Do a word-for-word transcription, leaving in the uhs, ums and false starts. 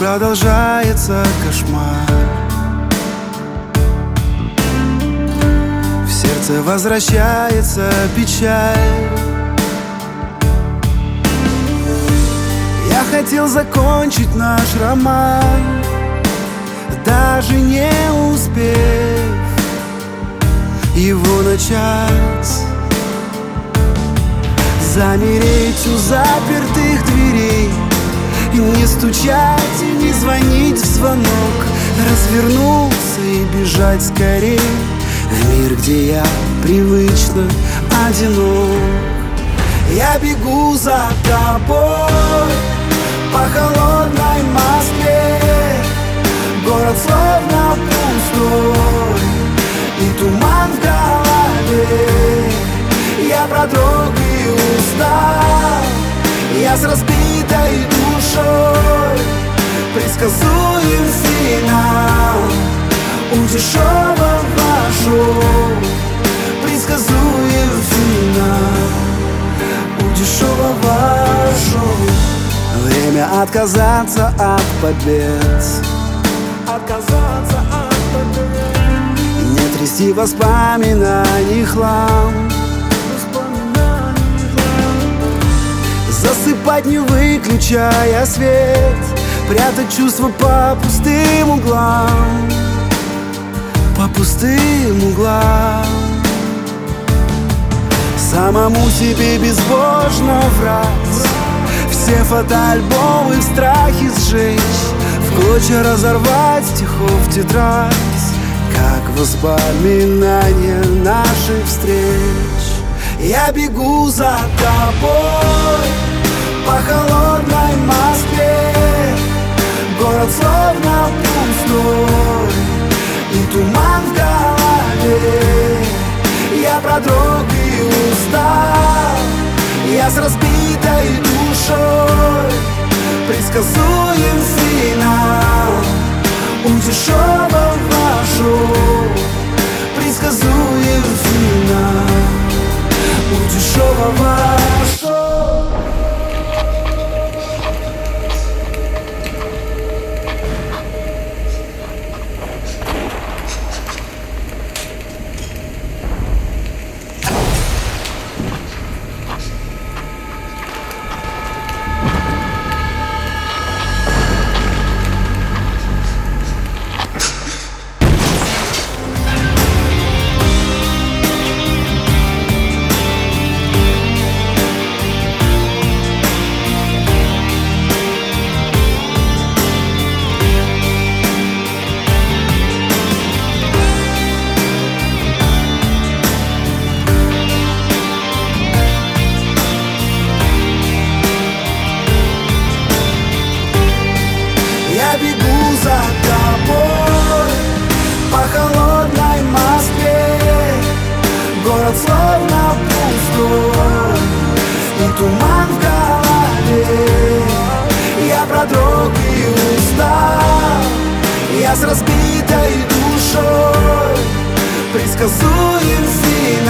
продолжается кошмар. В сердце возвращается печаль. Я хотел закончить наш роман, даже не успев его начать. Замереть у запертых дверей и не стучать, и не звонить в звонок, развернуться и бежать скорей в мир, где я привычно одинок. Я бегу за тобой по холодной Москве. Город словно пустой, и туман в голове. Я продрог и устал, я с разбитой душой. Предсказуем финал у дешевого шоу. Предсказуем финал у дешевого шоу. Время отказаться от побед, отказаться от побед. Не трясти воспоминаний хлам, засыпать, не выключая свет, прятать чувства по пустым углам, по пустым углам. Самому себе безбожно врать, все фотоальбомы в страхе сжечь, в клочья разорвать стихов тетрадь, как воспоминания наших встреч. Я бегу за тобой по холодной Москве. Город словно пустой, и туман в голове. Я продрог и устал, я с разбитой душой. Предсказуем финал у дешевого шоу. Предсказуем финал у дешевого шоу. Я бегу за тобой по холодной Москве. Город словно пустой, и туман в голове. Я продрог и устал, я с разбитой душой. Предсказуем финал